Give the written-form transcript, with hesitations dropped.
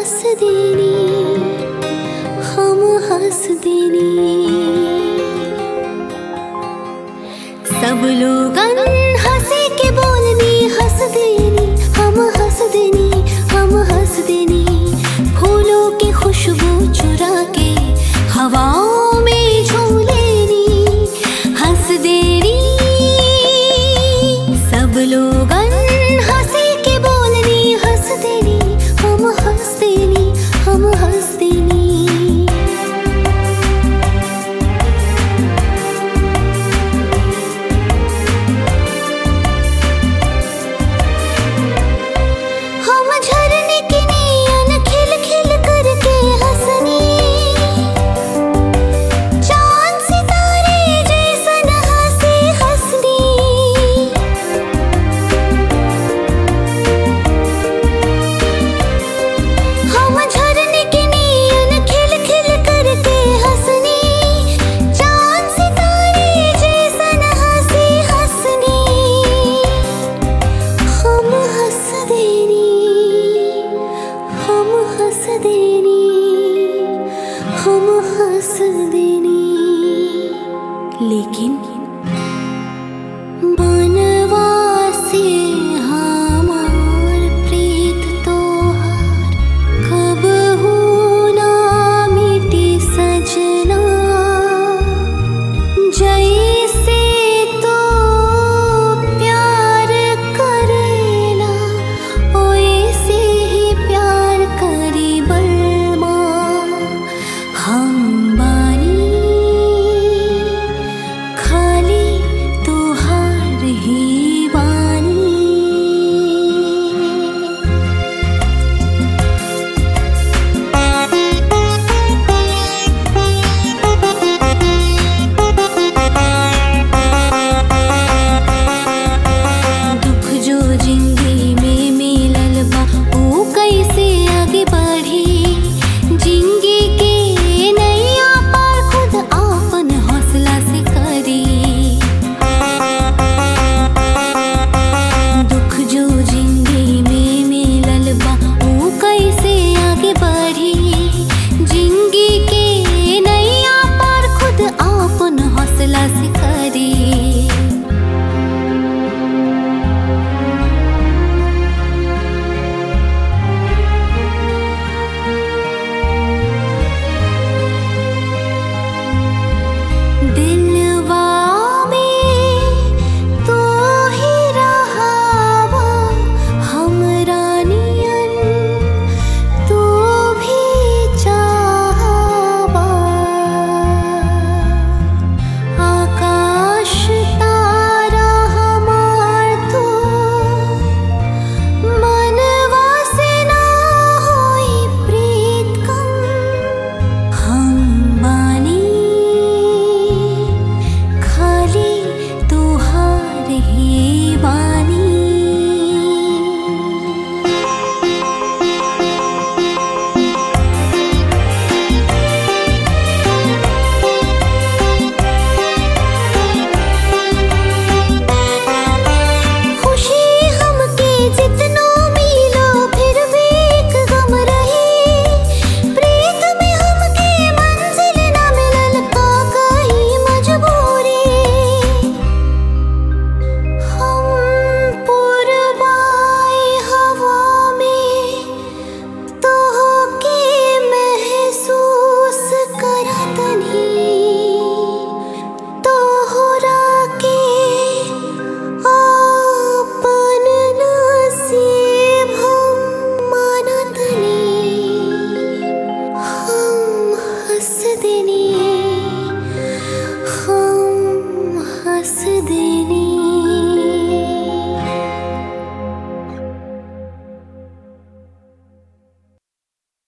हंस देनी, हम हंस देनी। सब लोग हंसी के बोलनी, हंस देनी, हम हंस देनी, हम हंस देनी। फूलों की खुशबू चुरा के हवाओं में झूम लेनी, हंस देनी। सब लोग हंसी के बोलनी, हंस देनी, हम हंस देनी, हम हंस देनी। हम झरने की नैयन खिल खिल करके हंसनी, चांद सितारे जैसन हंसी हंसनी। हम झरने की नैयन खिल खिल करके हंसनी, चांद सितारे जैसन हंसी हंसनी। हम हंस देनी, हम हंस देनी, हम हंस देनी। लेकिन बनवासी हमार प्रीत तोहार कबहू ना मिटी सजना। जैसे तो प्यार करेला वैसे ही प्यार करी बलमा। हम बानी खाली तोहार ही बानी। दुख जो जिंदगी में मिलल बा ऊ कैसे आगे बढ़ी। जिंदगी के नैया पार खुद आपन हौसला से करी। दुख जो जिंदगी में मिलल बा ऊ कैसे आगे बढ़ी।